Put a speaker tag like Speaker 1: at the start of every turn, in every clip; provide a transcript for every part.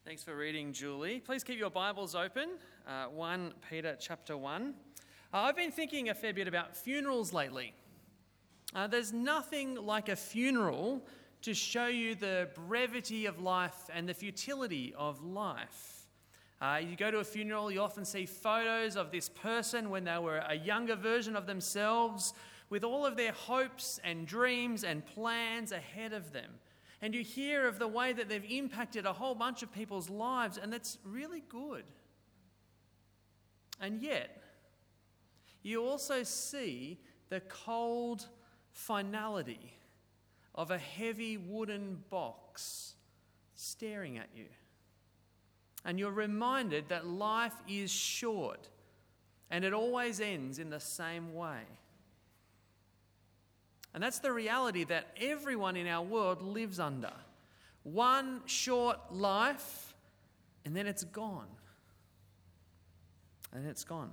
Speaker 1: Thanks for reading, Julie. Please keep your Bibles open. 1 Peter chapter 1. I've been thinking a fair bit about funerals lately. There's nothing like a funeral to show you the brevity of life and the futility of life. You go to a funeral, you often see photos of this person when they were a younger version of themselves, with all of their hopes and dreams and plans ahead of them. And you hear of the way that they've impacted a whole bunch of people's lives, and that's really good. And yet, you also see the cold finality of a heavy wooden box staring at you. And you're reminded that life is short, and it always ends in the same way. And that's the reality that everyone in our world lives under. One short life, and then it's gone. And it's gone.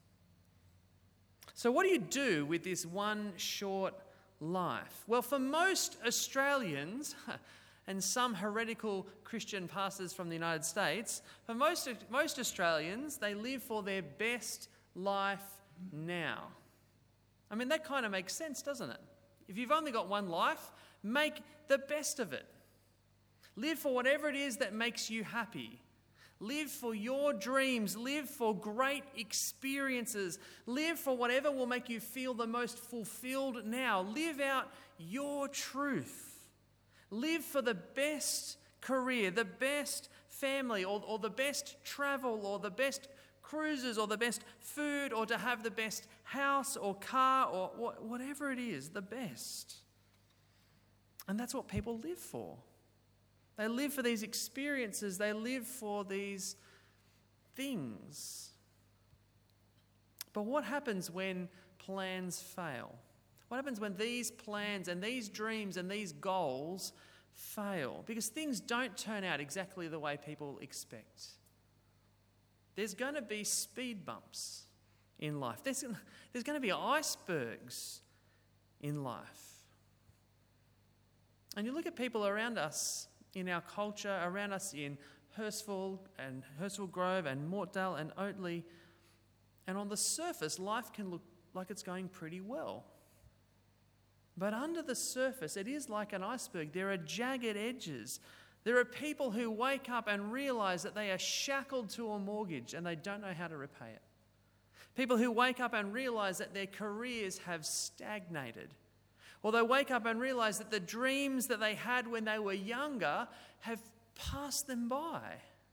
Speaker 1: So what do you do with this one short life? Well, for most Australians, and some heretical Christian pastors from the United States, for most Australians, they live for their best life now. I mean, that kind of makes sense, doesn't it? If you've only got one life, make the best of it. Live for whatever it is that makes you happy. Live for your dreams. Live for great experiences. Live for whatever will make you feel the most fulfilled now. Live out your truth. Live for the best career, the best family, or the best travel, or the best cruises, or the best food, or to have the best house or car, or whatever it is, the best. And that's what people live for. They live for these experiences. They live for these things. But what happens when plans fail? What happens when these plans and these dreams and these goals fail? Because things don't turn out exactly the way people expect. There's going to be speed bumps in life. There's going to be icebergs in life. And you look at people around us in our culture, around us in Hurstville and Hurstville Grove and Mortdale and Oatley, and on the surface, life can look like it's going pretty well. But under the surface, it is like an iceberg. There are jagged edges. There are people who wake up and realize that they are shackled to a mortgage and they don't know how to repay it. People who wake up and realize that their careers have stagnated. Or they wake up and realize that the dreams that they had when they were younger have passed them by.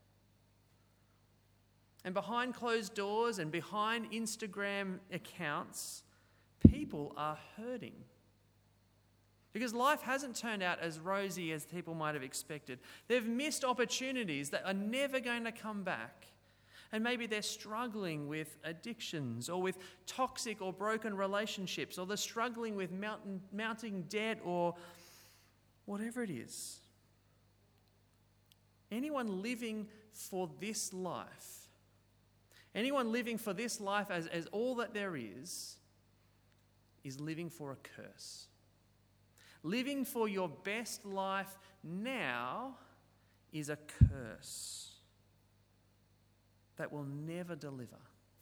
Speaker 1: And behind closed doors and behind Instagram accounts, people are hurting. Because life hasn't turned out as rosy as people might have expected. They've missed opportunities that are never going to come back. And maybe they're struggling with addictions or with toxic or broken relationships, or they're struggling with mounting debt or whatever it is. Anyone living for this life, as all that there is living for a curse. Living for your best life now is a curse that will never deliver.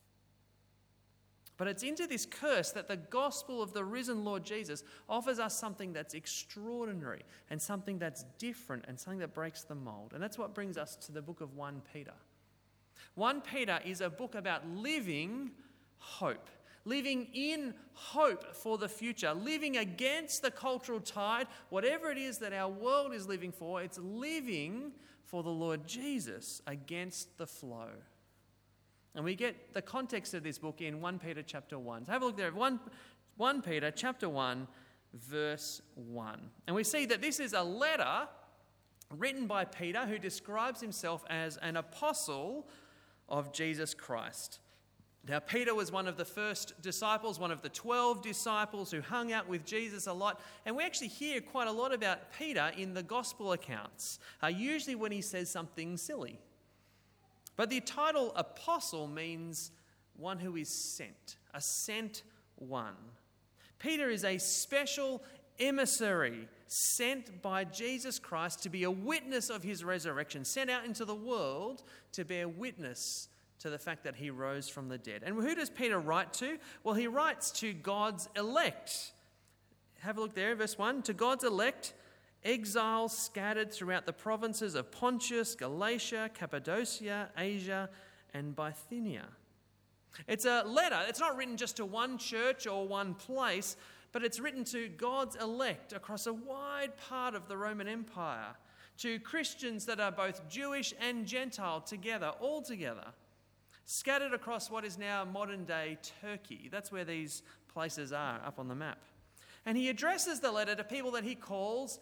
Speaker 1: But it's into this curse that the gospel of the risen Lord Jesus offers us something that's extraordinary and something that's different and something that breaks the mold. And that's what brings us to the book of 1 Peter. 1 Peter is a book about living hope. Living in hope for the future, living against the cultural tide, whatever it is that our world is living for, it's living for the Lord Jesus against the flow. And we get the context of this book in 1 Peter chapter 1. So have a look there, 1 Peter chapter 1, verse 1. And we see that this is a letter written by Peter, who describes himself as an apostle of Jesus Christ. Now, Peter was one of the first disciples, one of the 12 disciples who hung out with Jesus a lot. And we actually hear quite a lot about Peter in the gospel accounts, usually when he says something silly. But the title apostle means one who is sent, a sent one. Peter is a special emissary sent by Jesus Christ to be a witness of his resurrection, sent out into the world to bear witness to the fact that he rose from the dead. And who does Peter write to? Well, he writes to God's elect. Have a look there, verse 1. To God's elect, exiles scattered throughout the provinces of Pontus, Galatia, Cappadocia, Asia, and Bithynia. It's a letter. It's not written just to one church or one place, but it's written to God's elect across a wide part of the Roman Empire, to Christians that are both Jewish and Gentile together, all together, scattered across what is now modern-day Turkey. That's where these places are up on the map. And he addresses the letter to people that he calls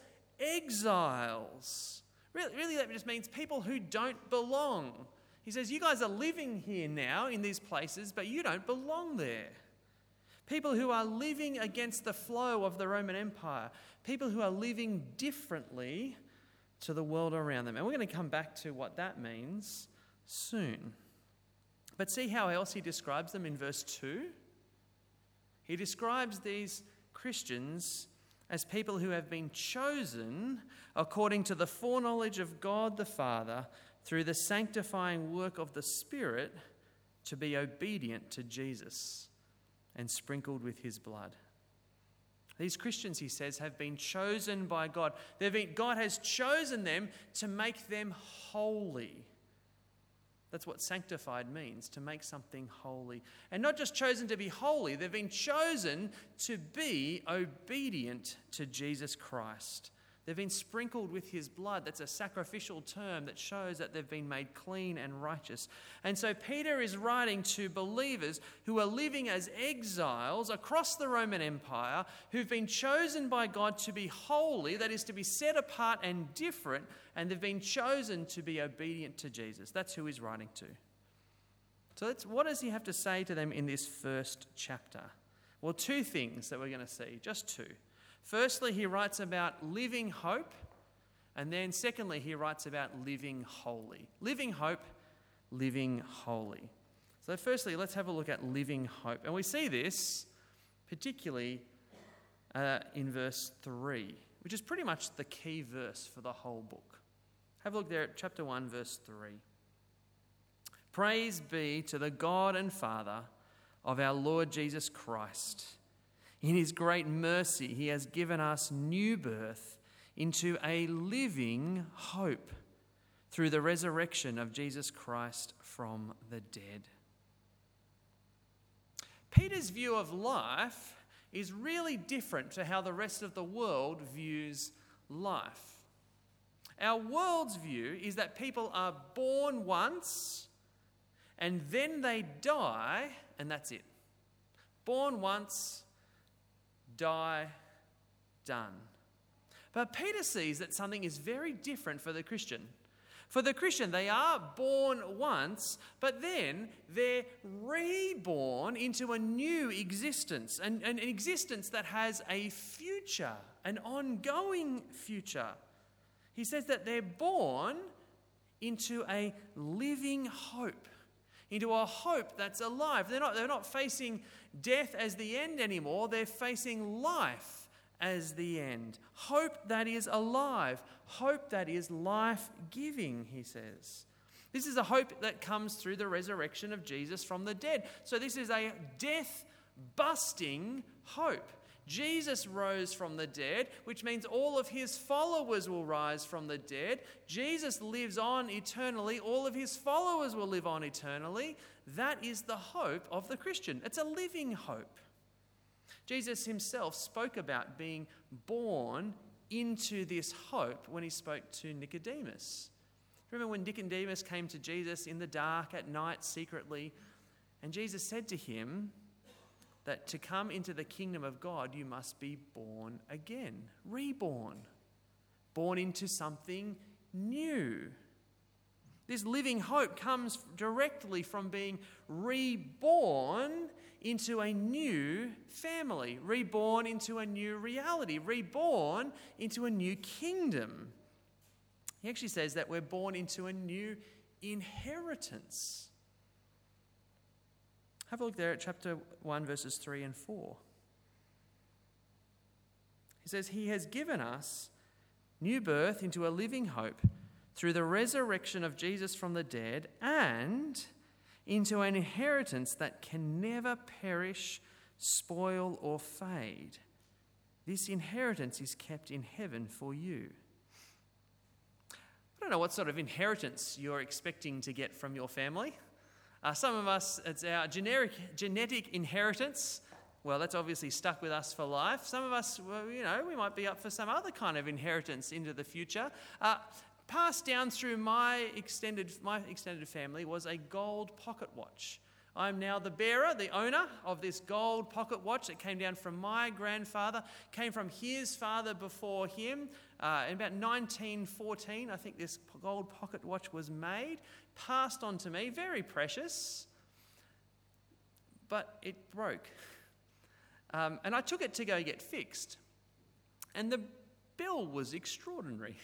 Speaker 1: exiles. Really, that just means people who don't belong. He says, you guys are living here now in these places, but you don't belong there. People who are living against the flow of the Roman Empire. People who are living differently to the world around them. And we're going to come back to what that means soon. But see how else he describes them in verse 2? He describes these Christians as people who have been chosen according to the foreknowledge of God the Father through the sanctifying work of the Spirit to be obedient to Jesus and sprinkled with his blood. These Christians, he says, have been chosen by God. God has chosen them to make them holy. That's what sanctified means, to make something holy. And not just chosen to be holy, they've been chosen to be obedient to Jesus Christ. They've been sprinkled with his blood. That's a sacrificial term that shows that they've been made clean and righteous. And so Peter is writing to believers who are living as exiles across the Roman Empire, who've been chosen by God to be holy, that is to be set apart and different, and they've been chosen to be obedient to Jesus. That's who he's writing to. So what does he have to say to them in this first chapter? Well, two things that we're going to see, just two. Firstly, he writes about living hope, and then secondly, he writes about living holy. Living hope, living holy. So firstly, let's have a look at living hope. And we see this particularly in verse 3, which is pretty much the key verse for the whole book. Have a look there at chapter 1, verse 3. Praise be to the God and Father of our Lord Jesus Christ. In his great mercy, he has given us new birth into a living hope through the resurrection of Jesus Christ from the dead. Peter's view of life is really different to how the rest of the world views life. Our world's view is that people are born once and then they die, and that's it. Born once, die, done. But Peter sees that something is very different for the Christian. For the Christian, they are born once, but then they're reborn into a new existence, an existence that has a future, an ongoing future. He says that they're born into a living hope, into a hope that's alive. They're not facing death as the end anymore. They're facing life as the end. Hope that is alive. Hope that is life-giving, he says. This is a hope that comes through the resurrection of Jesus from the dead. So this is a death-busting hope. Jesus rose from the dead, which means all of his followers will rise from the dead. Jesus lives on eternally. All of his followers will live on eternally. That is the hope of the Christian. It's a living hope. Jesus himself spoke about being born into this hope when he spoke to Nicodemus. Remember when Nicodemus came to Jesus in the dark at night secretly, and Jesus said to him that to come into the kingdom of God, you must be born again, reborn, born into something new. This living hope comes directly from being reborn into a new family, reborn into a new reality, reborn into a new kingdom. He actually says that we're born into a new inheritance. Have a look there at chapter 1, verses 3 and 4. He says, he has given us new birth into a living hope through the resurrection of Jesus from the dead and into an inheritance that can never perish, spoil, or fade. This inheritance is kept in heaven for you. I don't know what sort of inheritance you're expecting to get from your family. Some of us, it's our genetic inheritance. Well, that's obviously stuck with us for life. Some of us, well, we might be up for some other kind of inheritance into the future. Passed down through my extended family was a gold pocket watch. I'm now the bearer, the owner of this gold pocket watch that came down from my grandfather, came from his father before him. In about 1914, I think this gold pocket watch was made, passed on to me, very precious, but it broke. And I took it to go get fixed. And the bill was extraordinary.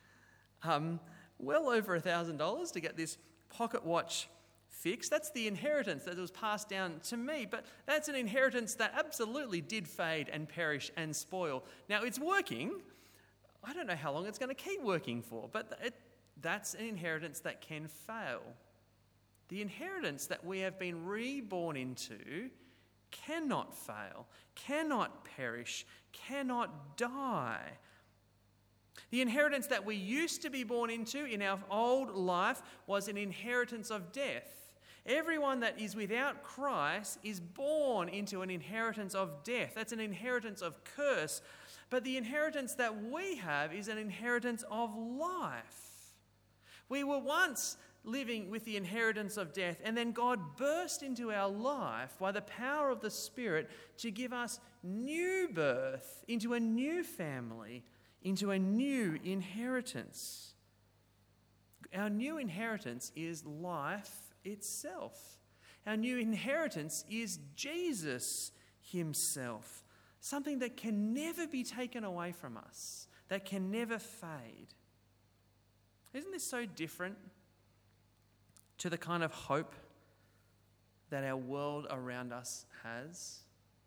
Speaker 1: Well over $1,000 to get this pocket watch fixed. That's the inheritance that was passed down to me, but that's an inheritance that absolutely did fade and perish and spoil. Now it's working. I don't know how long it's going to keep working for, but that's an inheritance that can fail. The inheritance that we have been reborn into cannot fail, cannot perish, cannot die. The inheritance that we used to be born into in our old life was an inheritance of death. Everyone that is without Christ is born into an inheritance of death. That's an inheritance of curse. But the inheritance that we have is an inheritance of life. We were once living with the inheritance of death, and then God burst into our life by the power of the Spirit to give us new birth into a new family, into a new inheritance. Our new inheritance is life itself. Our new inheritance is Jesus himself, something that can never be taken away from us, that can never fade. Isn't this so different to the kind of hope that our world around us has?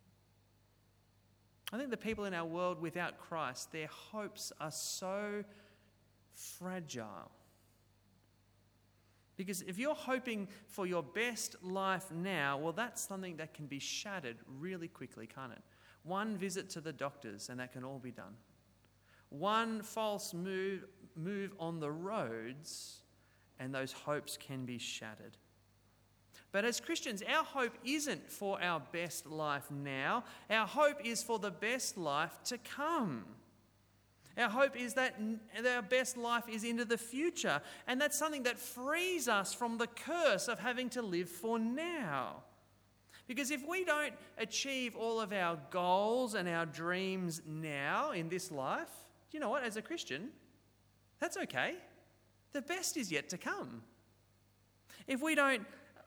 Speaker 1: I think the people in our world without Christ, their hopes are so fragile. Because if you're hoping for your best life now, well, that's something that can be shattered really quickly, can't it? One visit to the doctors and that can all be done. One false move on the roads and those hopes can be shattered. But as Christians, our hope isn't for our best life now. Our hope is for the best life to come. Our hope is that our best life is into the future. And that's something that frees us from the curse of having to live for now. Because if we don't achieve all of our goals and our dreams now in this life, you know what, as a Christian, that's okay. The best is yet to come. If we don't,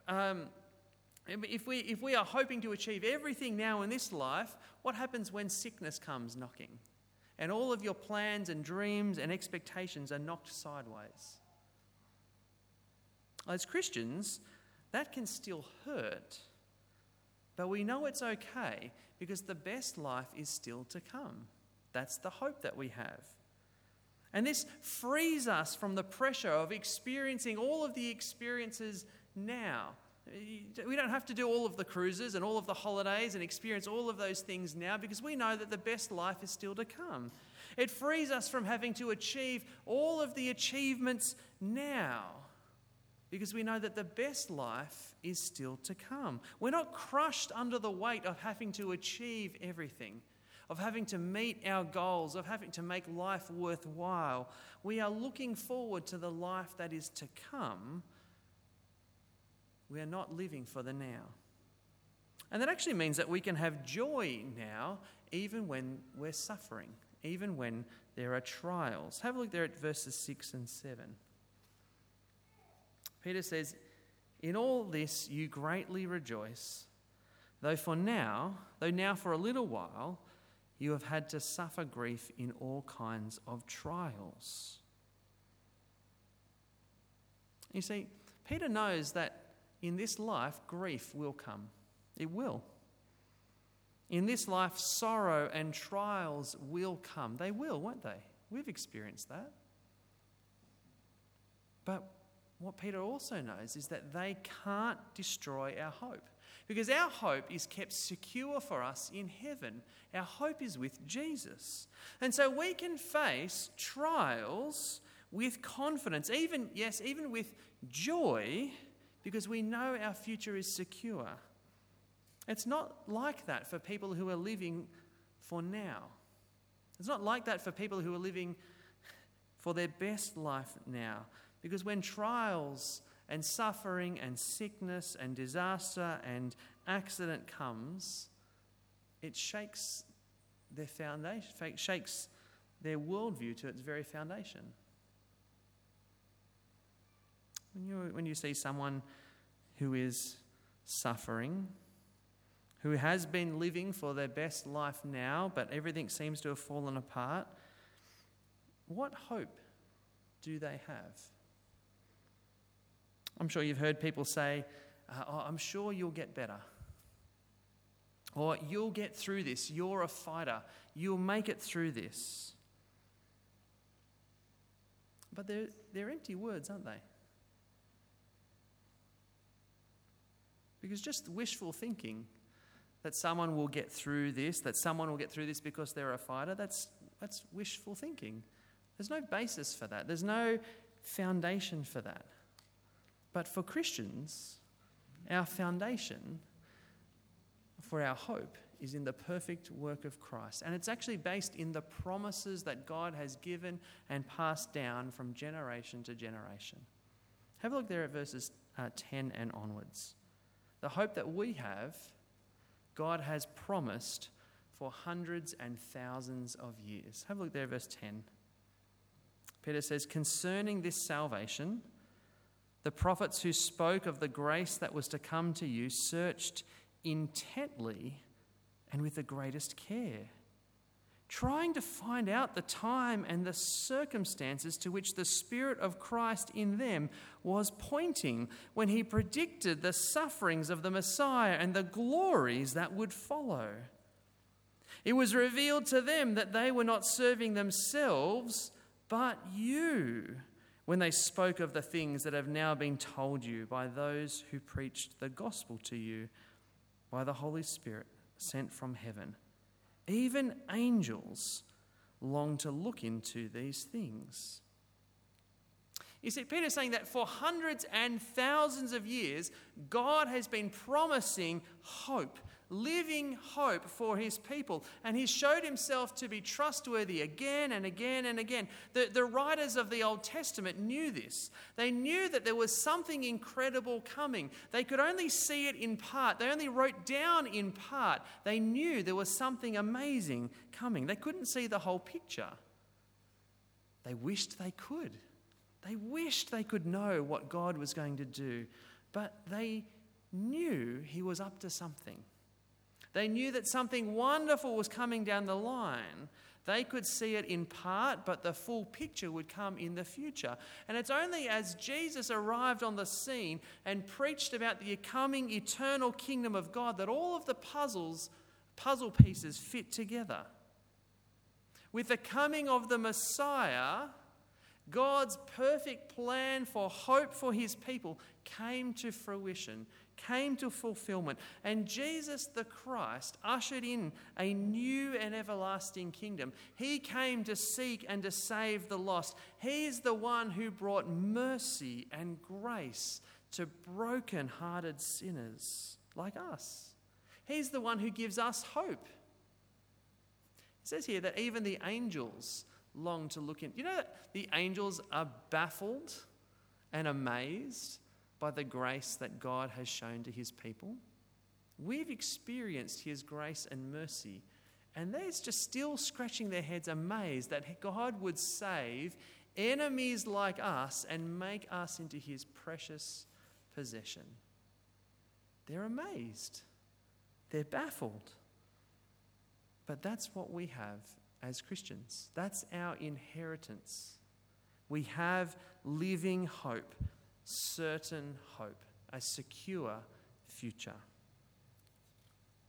Speaker 1: if we are hoping to achieve everything now in this life, what happens when sickness comes knocking? And all of your plans and dreams and expectations are knocked sideways. As Christians, that can still hurt. But we know it's okay because the best life is still to come. That's the hope that we have. And this frees us from the pressure of experiencing all of the experiences now. We don't have to do all of the cruises and all of the holidays and experience all of those things now because we know that the best life is still to come. It frees us from having to achieve all of the achievements now because we know that the best life is still to come. We're not crushed under the weight of having to achieve everything, of having to meet our goals, of having to make life worthwhile. We are looking forward to the life that is to come. We are not living for the now. And that actually means that we can have joy now, even when we're suffering, even when there are trials. Have a look there at verses 6 and 7. Peter says, "In all this you greatly rejoice, though now for a little while you have had to suffer grief in all kinds of trials." You see, Peter knows that in this life, grief will come. It will. In this life, sorrow and trials will come. They will, won't they? We've experienced that. But what Peter also knows is that they can't destroy our hope, because our hope is kept secure for us in heaven. Our hope is with Jesus. And so we can face trials with confidence, even with joy, because we know our future is secure. It's not like that for people who are living for now. It's not like that for people who are living for their best life now. Because when trials and suffering and sickness and disaster and accident comes, it shakes their foundation, shakes their worldview to its very foundation. When you see someone who is suffering, who has been living for their best life now, but everything seems to have fallen apart, what hope do they have? I'm sure you've heard people say, I'm sure you'll get better. Or you'll get through this. You're a fighter. You'll make it through this. But they're empty words, aren't they? Because just wishful thinking that someone will get through this, because they're a fighter, that's wishful thinking. There's no basis for that. There's no foundation for that. But for Christians, our foundation for our hope is in the perfect work of Christ. And it's actually based in the promises that God has given and passed down from generation to generation. Have a look there at verses 10 and onwards. The hope that we have, God has promised for hundreds and thousands of years. Have a look there at verse 10. Peter says, concerning this salvation, the prophets who spoke of the grace that was to come to you searched intently and with the greatest care, trying to find out the time and the circumstances to which the Spirit of Christ in them was pointing when he predicted the sufferings of the Messiah and the glories that would follow. It was revealed to them that they were not serving themselves, but you, when they spoke of the things that have now been told you by those who preached the gospel to you by the Holy Spirit sent from heaven. Even angels long to look into these things. You see, Peter's saying that for hundreds and thousands of years, God has been promising hope, living hope for his people. And he showed himself to be trustworthy again and again and again. The writers of the Old Testament knew this. They knew that there was something incredible coming. They could only see it in part. They only wrote down in part. They knew there was something amazing coming. They couldn't see the whole picture. They wished they could. They wished they could know what God was going to do. But they knew he was up to something. They knew that something wonderful was coming down the line. They could see it in part, but the full picture would come in the future. And it's only as Jesus arrived on the scene and preached about the coming eternal kingdom of God that all of the puzzle pieces fit together. With the coming of the Messiah, God's perfect plan for hope for his people came to fruition, came to fulfillment. And Jesus the Christ ushered in a new and everlasting kingdom. He came to seek and to save the lost. He is the one who brought mercy and grace to broken-hearted sinners like us. He's the one who gives us hope. It says here that even the angels long to look in. You know that the angels are baffled and amazed by the grace that God has shown to his people? We've experienced his grace and mercy, and they're just still scratching their heads amazed that God would save enemies like us and make us into his precious possession. They're amazed. They're baffled. But that's what we have as Christians. That's our inheritance. We have living hope, certain hope, a secure future.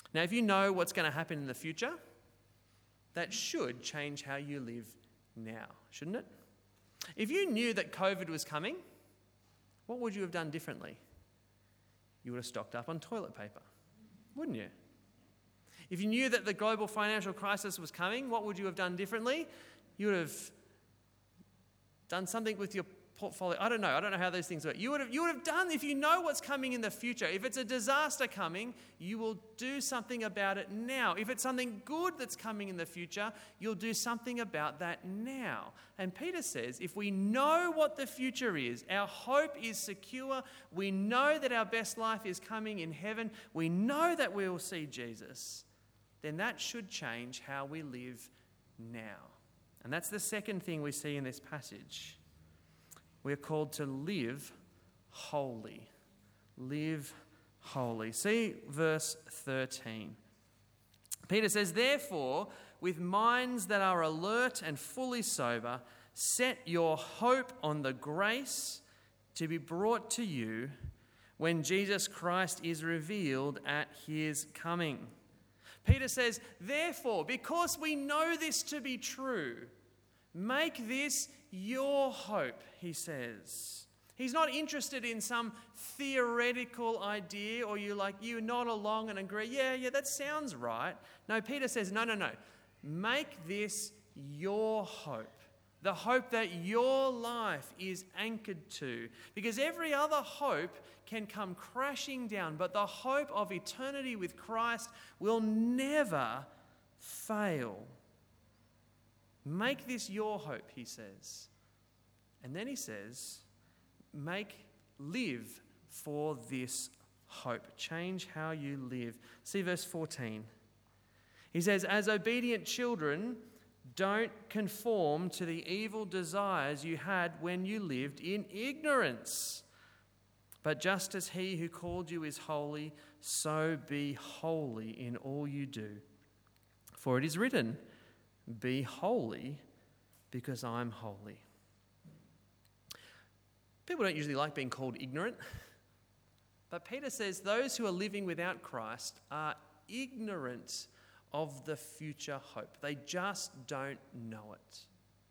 Speaker 1: Now, if you know what's going to happen in the future, that should change how you live now, shouldn't it? If you knew that COVID was coming, what would you have done differently? You would have stocked up on toilet paper, wouldn't you? If you knew that the global financial crisis was coming, what would you have done differently? You would have done something with your portfolio. I don't know how those things work. You would have done, if you know what's coming in the future, if it's a disaster coming, you will do something about it now. If it's something good that's coming in the future, you'll do something about that now. And Peter says, if we know what the future is, our hope is secure, we know that our best life is coming in heaven, we know that we will see Jesus, then that should change how we live now. And that's the second thing we see in this passage. We're called to live holy. Live holy. See verse 13. Peter says, therefore, with minds that are alert and fully sober, set your hope on the grace to be brought to you when Jesus Christ is revealed at his coming. Peter says, therefore, because we know this to be true, make this your hope, he says. He's not interested in some theoretical idea or you nod along and agree, yeah, that sounds right. No, Peter says, no. Make this your hope. The hope that your life is anchored to. Because every other hope can come crashing down, but the hope of eternity with Christ will never fail. Make this your hope, he says. And then he says, live for this hope. Change how you live. See verse 14. He says, as obedient children, don't conform to the evil desires you had when you lived in ignorance. But just as he who called you is holy, so be holy in all you do. For it is written, be holy because I'm holy. People don't usually like being called ignorant. But Peter says those who are living without Christ are ignorant of the future hope. They just don't know it.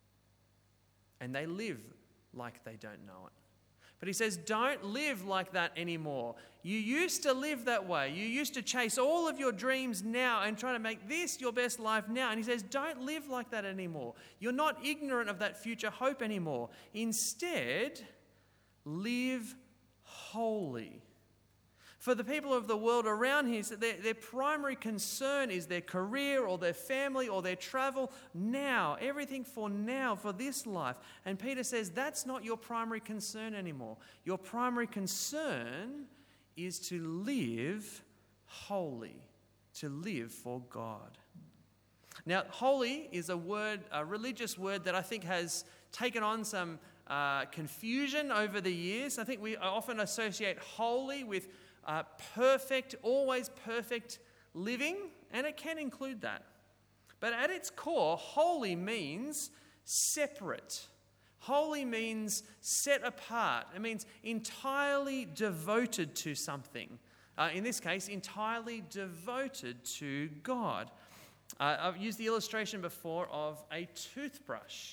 Speaker 1: And they live like they don't know it. But he says, don't live like that anymore. You used to live that way. You used to chase all of your dreams now and try to make this your best life now. And he says, don't live like that anymore. You're not ignorant of that future hope anymore. Instead, live holy. For the people of the world around here, their primary concern is their career or their family or their travel now. Everything for now, for this life. And Peter says that's not your primary concern anymore. Your primary concern is to live holy, to live for God. Now, holy is a religious word that I think has taken on some confusion over the years. I think we often associate holy with perfect, always perfect living, and it can include that. But at its core, holy means separate. Holy means set apart. It means entirely devoted to something. In this case, entirely devoted to God. I've used the illustration before of a toothbrush.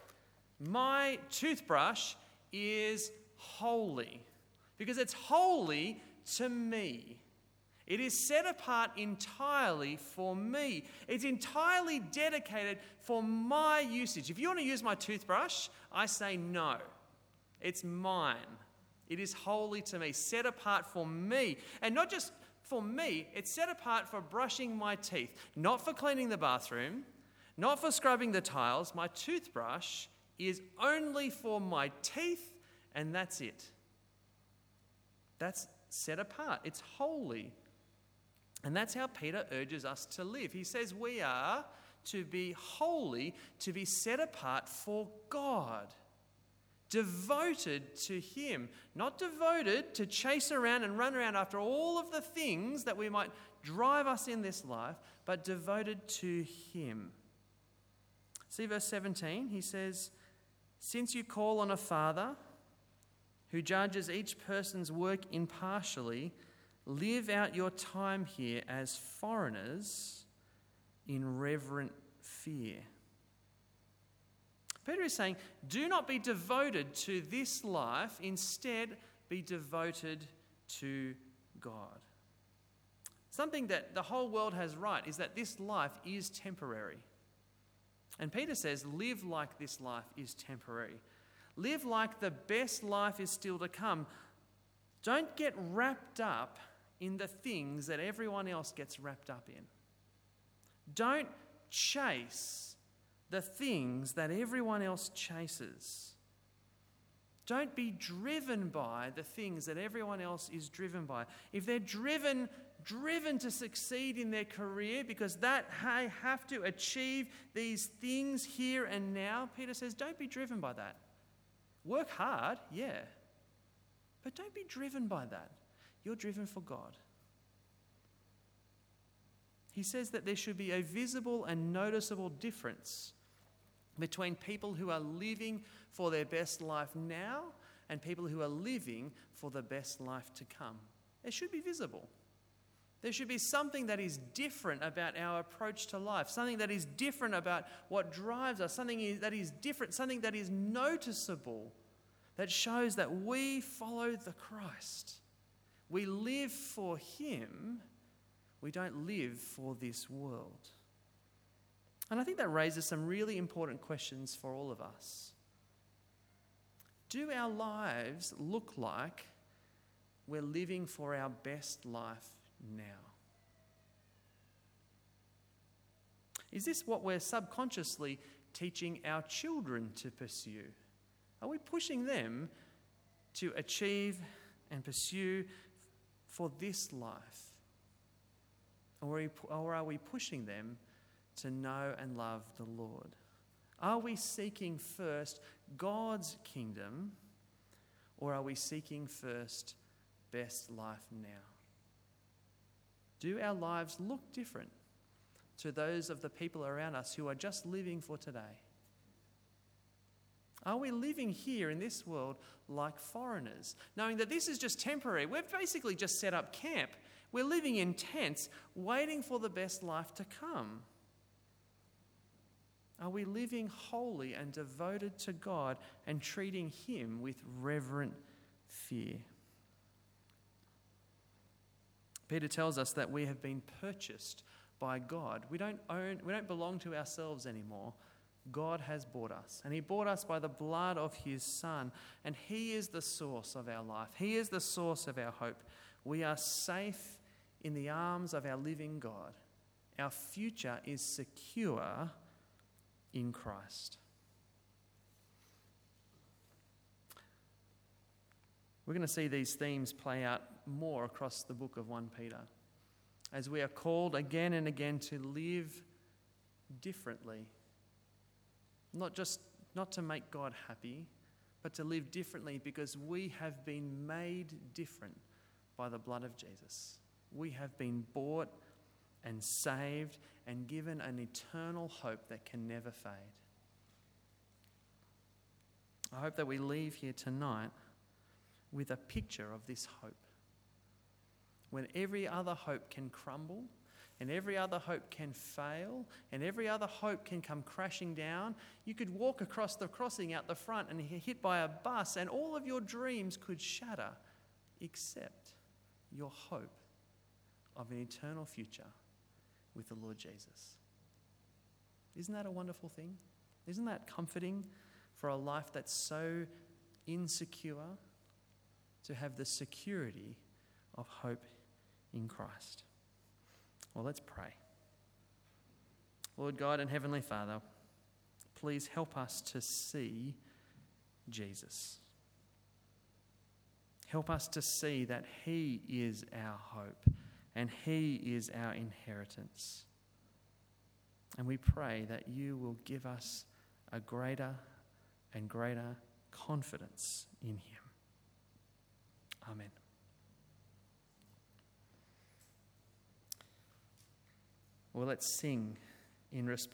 Speaker 1: My toothbrush is holy because it's holy to me. It is set apart entirely for me. It's entirely dedicated for my usage. If you want to use my toothbrush, I say no. It's mine. It is holy to me, set apart for me. And not just for me, it's set apart for brushing my teeth, not for cleaning the bathroom, not for scrubbing the tiles. My toothbrush is only for my teeth, and that's it. That's set apart. It's holy. And that's how Peter urges us to live. He says we are to be holy, to be set apart for God. Devoted to him. Not devoted to chase around and run around after all of the things that we might drive us in this life, but devoted to him. See verse 17, he says, since you call on a Father who judges each person's work impartially, live out your time here as foreigners in reverent fear. Peter is saying, do not be devoted to this life. Instead, be devoted to God. Something that the whole world has right is that this life is temporary. And Peter says, live like this life is temporary. Live like the best life is still to come. Don't get wrapped up in the things that everyone else gets wrapped up in. Don't chase the things that everyone else chases. Don't be driven by the things that everyone else is driven by. If they're driven to succeed in their career because they have to achieve these things here and now, Peter says, don't be driven by that. Work hard, yeah, but don't be driven by that. You're driven for God. He says that there should be a visible and noticeable difference between people who are living for their best life now and people who are living for the best life to come. It should be visible. There should be something that is different about our approach to life, something that is different about what drives us, something that is different, something that is noticeable, that shows that we follow the Christ. We live for Him. We don't live for this world. And I think that raises some really important questions for all of us. Do our lives look like we're living for our best life now? Is this what we're subconsciously teaching our children to pursue? Are we pushing them to achieve and pursue for this life? Or are we pushing them to know and love the Lord? Are we seeking first God's kingdom, or are we seeking first best life now? Do our lives look different to those of the people around us who are just living for today? Are we living here in this world like foreigners, knowing that this is just temporary? We've basically just set up camp. We're living in tents, waiting for the best life to come. Are we living holy and devoted to God and treating Him with reverent fear? Peter tells us that we have been purchased by God. We don't belong to ourselves anymore. God has bought us, and He bought us by the blood of His Son, and He is the source of our life. He is the source of our hope. We are safe in the arms of our living God. Our future is secure in Christ. We're going to see these themes play out more across the book of 1 Peter, as we are called again and again to live differently. Not to make God happy, but to live differently because we have been made different by the blood of Jesus. We have been bought and saved and given an eternal hope that can never fade. I hope that we leave here tonight with a picture of this hope. When every other hope can crumble, and every other hope can fail, and every other hope can come crashing down, you could walk across the crossing out the front and get hit by a bus, and all of your dreams could shatter, except your hope of an eternal future with the Lord Jesus. Isn't that a wonderful thing? Isn't that comforting for a life that's so insecure, to have the security of hope in Christ? Well, let's pray. Lord God and Heavenly Father, please help us to see Jesus. Help us to see that He is our hope and He is our inheritance. And we pray that You will give us a greater and greater confidence in Him. Amen. Well, let's sing in response.